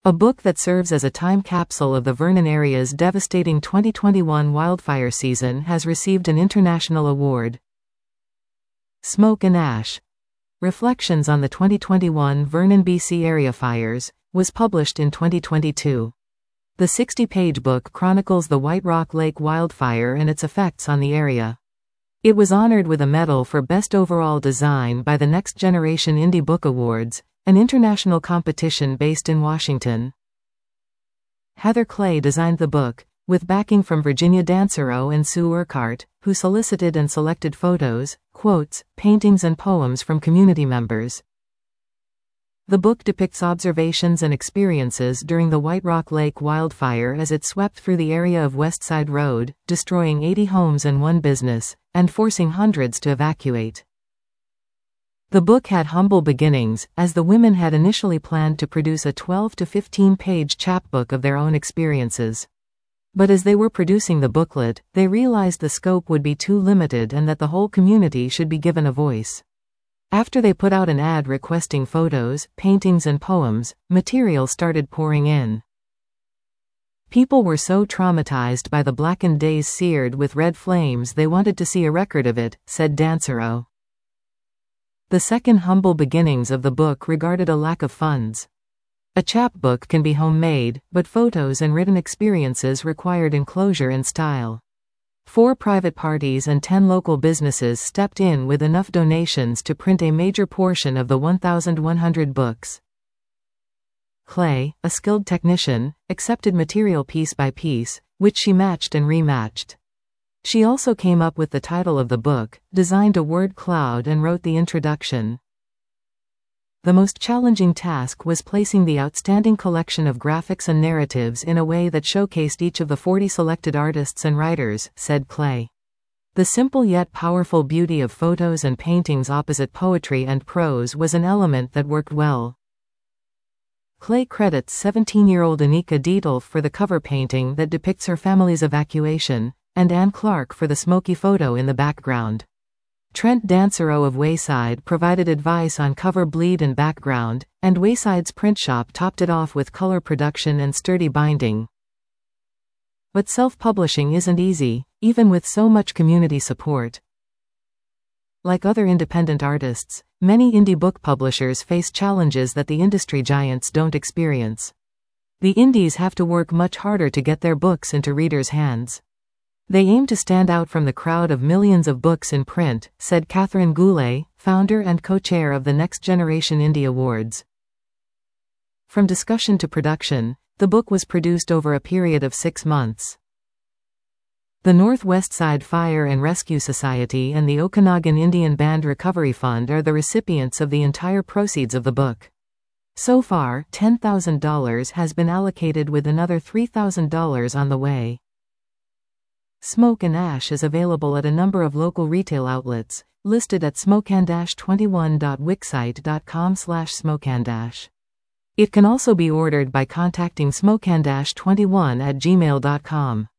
a book that serves as a time capsule of the Vernon area's devastating 2021 wildfire season, has received an international award. Smoke and Ash: Reflections on the 2021 Vernon, BC area fires, was published in 2022. The 60-page book chronicles the White Rock Lake wildfire and its effects on the area. It was honored with a medal for Best Overall Design by the Next Generation Indie Book Awards, an international competition based in Washington. Heather Clay designed the book, with backing from Virginia Dansereau and Sue Urquhart, who solicited and selected photos, quotes, paintings and poems from community members. The book depicts observations and experiences during the White Rock Lake wildfire as it swept through the area of Westside Road, destroying 80 homes and one business, and forcing hundreds to evacuate. The book had humble beginnings, as the women had initially planned to produce a 12 to 15-page chapbook of their own experiences. But as they were producing the booklet, they realized the scope would be too limited and that the whole community should be given a voice. After they put out an ad requesting photos, paintings and poems, material started pouring in. People were so traumatized by the blackened days seared with red flames they wanted to see a record of it, said Dansereau. The second humble beginnings of the book regarded a lack of funds. A chapbook can be homemade, but photos and written experiences required enclosure and style. 4 private parties and 10 local businesses stepped in with enough donations to print a major portion of the 1,100 books. Clay, a skilled technician, accepted material piece by piece, which she matched and rematched. She also came up with the title of the book, designed a word cloud and wrote the introduction. The most challenging task was placing the outstanding collection of graphics and narratives in a way that showcased each of the 40 selected artists and writers, said Clay. The simple yet powerful beauty of photos and paintings opposite poetry and prose was an element that worked well. Clay credits 17-year-old Anika Dietl for the cover painting that depicts her family's evacuation, and Anne Clark for the smoky photo in the background. Trent Dansereau of Wayside provided advice on cover bleed and background, and Wayside's print shop topped it off with color production and sturdy binding. But self-publishing isn't easy, even with so much community support. Like other independent artists, many indie book publishers face challenges that the industry giants don't experience. The indies have to work much harder to get their books into readers' hands. They aim to stand out from the crowd of millions of books in print, said Catherine Goulet, founder and co-chair of the Next Generation Indie Awards. From discussion to production, the book was produced over a period of 6 months. The Northwest Side Fire and Rescue Society and the Okanagan Indian Band Recovery Fund are the recipients of the entire proceeds of the book. So far, $10,000 has been allocated with another $3,000 on the way. Smoke and Ash is available at a number of local retail outlets, listed at smokeandash21.wixsite.com/smokeandash. It can also be ordered by contacting smokeandash21@gmail.com.